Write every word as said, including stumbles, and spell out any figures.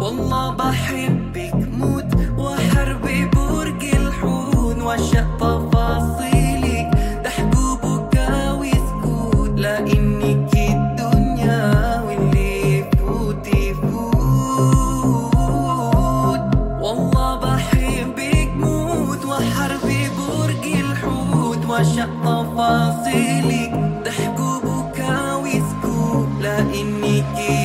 والله بحبك موت، وحربي برج الحوت، وعشق تفاصيلك ضحك وبكاوي سكوت، لانك الدنيا واللي يفوت يفوت. والله بحبك موت، وحربي برج الحوت، وعشق تفاصيلك ضحك وبكاوي سكوت، لانك